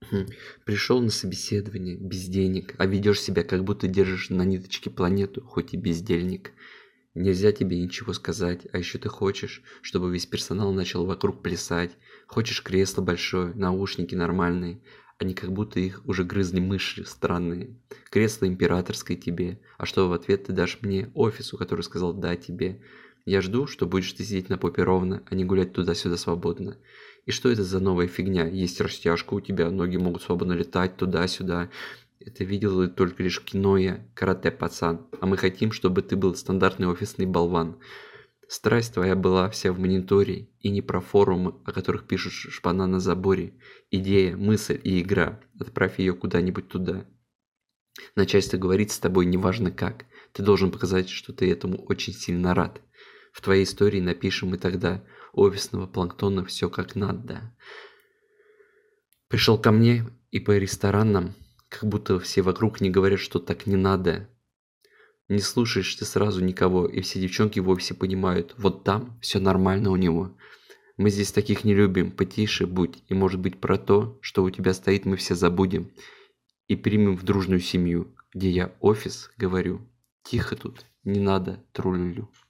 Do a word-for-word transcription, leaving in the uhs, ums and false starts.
Хм. Пришел на собеседование без денег, а ведешь себя, как будто держишь на ниточке планету, хоть и бездельник. Нельзя тебе ничего сказать, а еще ты хочешь, чтобы весь персонал начал вокруг плясать. Хочешь кресло большое, наушники нормальные, они как будто их уже грызли мыши странные. Кресло императорское тебе, а что в ответ ты дашь мне, офису, который сказал «да» тебе. Я жду, что будешь ты сидеть на попе ровно, а не гулять туда-сюда свободно. И что это за новая фигня? Есть растяжка у тебя, ноги могут свободно летать туда-сюда. Это видел только лишь в кино я, карате пацан. А мы хотим, чтобы ты был стандартный офисный болван. Страсть твоя была вся в мониторе, и не про форумы, о которых пишут шпана на заборе. Идея, мысль и игра. Отправь ее куда-нибудь туда. Начальство говорит с тобой неважно как. Ты должен показать, что ты этому очень сильно рад. В твоей истории напишем и тогда. У офисного планктона все как надо. Пришел ко мне и по ресторанам, как будто все вокруг не говорят, что так не надо. Не слушаешь ты сразу никого, и все девчонки в офисе понимают, вот там все нормально у него. Мы здесь таких не любим, потише будь, и может быть про то, что у тебя стоит, мы все забудем. И примем в дружную семью, где я офис говорю. Тихо тут, не надо трулюлю.